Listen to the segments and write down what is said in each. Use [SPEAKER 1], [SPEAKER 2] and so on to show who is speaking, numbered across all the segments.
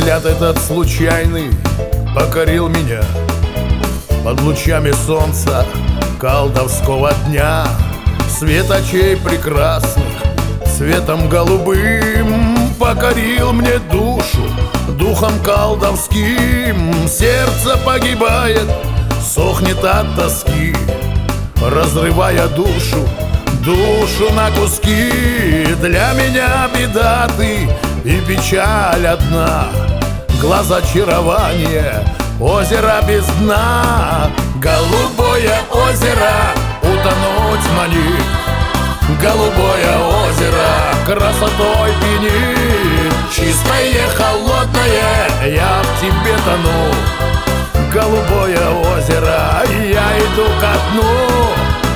[SPEAKER 1] Взгляд этот случайный покорил меня. Под лучами солнца колдовского дня свет очей прекрасных цветом голубым покорил мне душу духом колдовским. Сердце погибает, сохнет от тоски, разрывая душу на куски. Для меня беда ты и печаль одна, глаз очарования, озеро без дна. Голубое озеро утонуть манит, голубое озеро красотой пьянит. Чистое, холодное, я в тебе тону. Голубое озеро, я иду ко дну.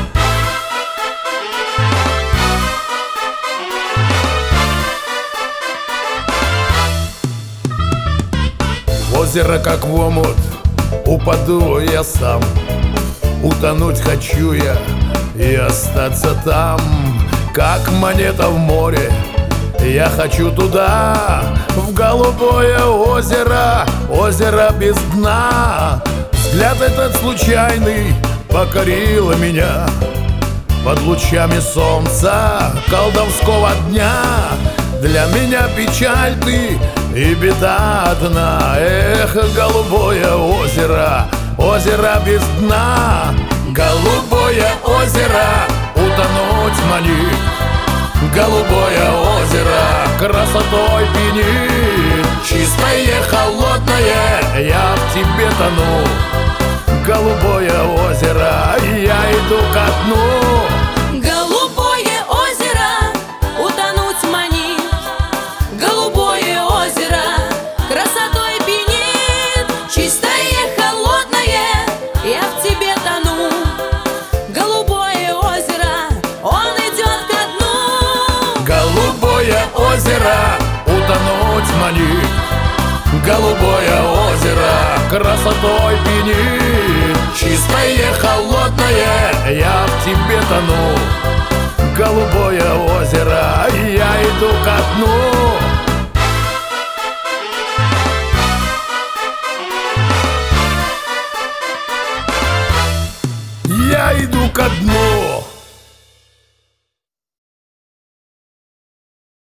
[SPEAKER 1] В озеро, как в омут, упаду я сам. Утонуть хочу я и остаться там, как монета в море. Я хочу туда, в голубое озеро, озеро без дна. Взгляд этот случайный покорил меня. Под лучами солнца колдовского дня для меня печаль ты и беда одна. Эх, голубое озеро, озеро без дна. Голубое озеро утонуть манит, голубое озеро красотой пьянит. Чистое, холодное, я в тебе тону. Голубое озеро, я иду ко дну.
[SPEAKER 2] Голубое озеро утонуть манит, голубое озеро красотой пьянит. Чистое, холодное, я в тебе тону. Голубое озеро, он идет ко дну.
[SPEAKER 1] Голубое озеро утонуть манит, голубое озеро красотой пьянит. Чистое, холодное, я в тебе тону. Голубое озеро, я иду ко дну.